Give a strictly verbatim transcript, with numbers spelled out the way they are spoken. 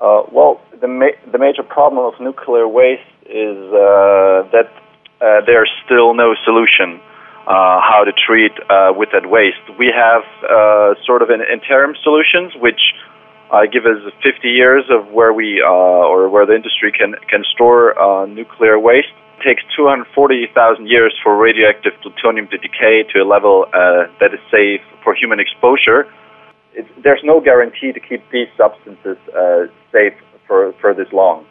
Uh, well, the ma- the major problem of nuclear waste is uh, that uh, there's still no solution uh, how to treat uh, with that waste. We have uh, sort of an interim solutions which uh, give us fifty years of where we uh, or where the industry can can store uh, nuclear waste. It takes two hundred forty thousand years for radioactive plutonium to decay to a level uh, that is safe for human exposure. It's, there's no guarantee to keep these substances uh, safe for, for this long.